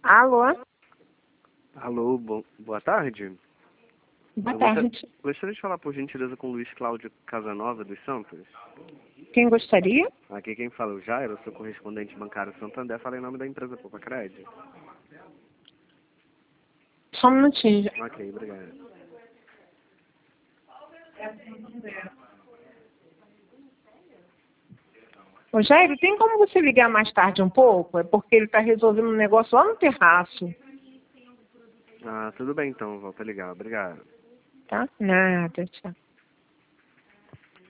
Alô? Alô, boa tarde. Boa tarde. Gostaria de falar, por gentileza, com o Luiz Cláudio Casanova dos Santos. Quem gostaria? Aqui quem fala é o Jairo, sou correspondente bancário Santander. Fala em nome da empresa Poupa Crédito. Só um minutinho. Ok, obrigado. Ô, Jairo, tem como você ligar mais tarde um pouco? É porque ele está resolvendo um negócio lá no terraço. Ah, tudo bem então, volto a ligar. Obrigado. Tá? Nada, tchau.